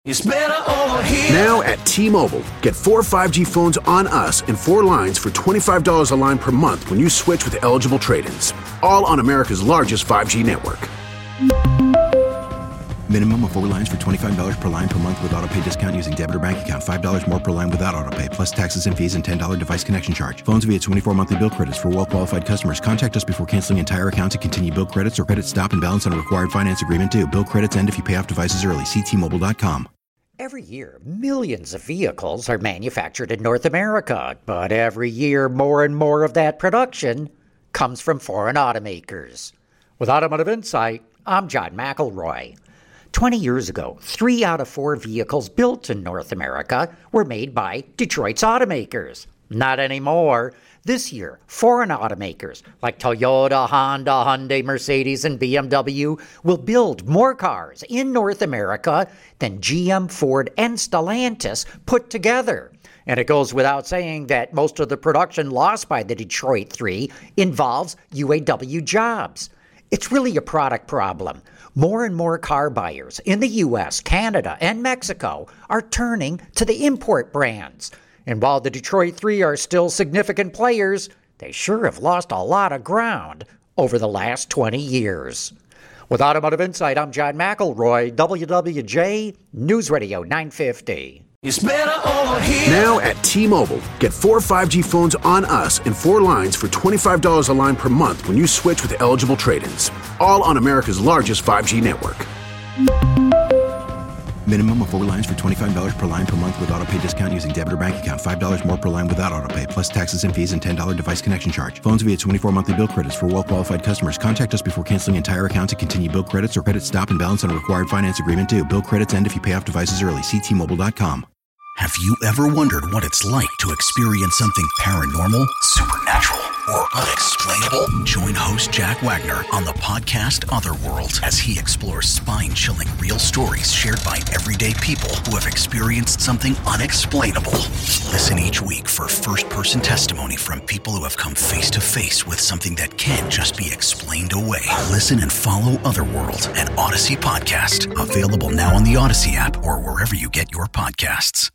It's better over here. Now at T-Mobile, get 4 5G phones on us and 4 lines for $25 a line per month when you switch with eligible trade-ins. All on America's largest 5G network. Minimum of 4 lines for $25 per line per month with autopay discount using debit or bank account. $5 more per line without autopay, plus taxes and fees and $10 device connection charge. Phones via 24 monthly bill credits for well-qualified customers. Contact us before canceling entire account to continue bill credits or credit stop and balance on a required finance agreement due. Bill credits end if you pay off devices early. See T-Mobile.com. Every year, millions of vehicles are manufactured in North America, but every year more and more of that production comes from foreign automakers. With Automotive Insight, I'm John McElroy. 20 years ago, 3 out of 4 vehicles built in North America were made by Detroit's automakers. Not anymore. This year, foreign automakers like Toyota, Honda, Hyundai, Mercedes, and BMW will build more cars in North America than GM, Ford, and Stellantis put together. And it goes without saying that most of the production lost by the Detroit 3 involves UAW jobs. It's really a product problem. More and more car buyers in the U.S., Canada, and Mexico are turning to the import brands. And while the Detroit 3 are still significant players, they sure have lost a lot of ground over the last 20 years. With Automotive Insight, I'm John McElroy, WWJ News Radio 950. It's better over here. Now at T-Mobile, get 4 5G phones on us and 4 lines for $25 a line per month when you switch with eligible trade-ins. All on America's largest 5G network. Minimum of 4 lines for $25 per line per month with autopay discount using debit or bank account. $5 more per line without autopay, plus taxes and fees and $10 device connection charge. Phones via 24 monthly bill credits for well-qualified customers. Contact us before canceling entire account to continue bill credits or credit stop and balance on a required finance agreement due. Bill credits end if you pay off devices early. See T-Mobile.com. Have you ever wondered what it's like to experience something paranormal, supernatural, or unexplainable? Join host Jack Wagner on the podcast Otherworld as he explores spine-chilling real stories shared by everyday people who have experienced something unexplainable. Listen each week for first-person testimony from people who have come face-to-face with something that can't just be explained away. Listen and follow Otherworld, an Odyssey podcast, available now on the Odyssey app or wherever you get your podcasts.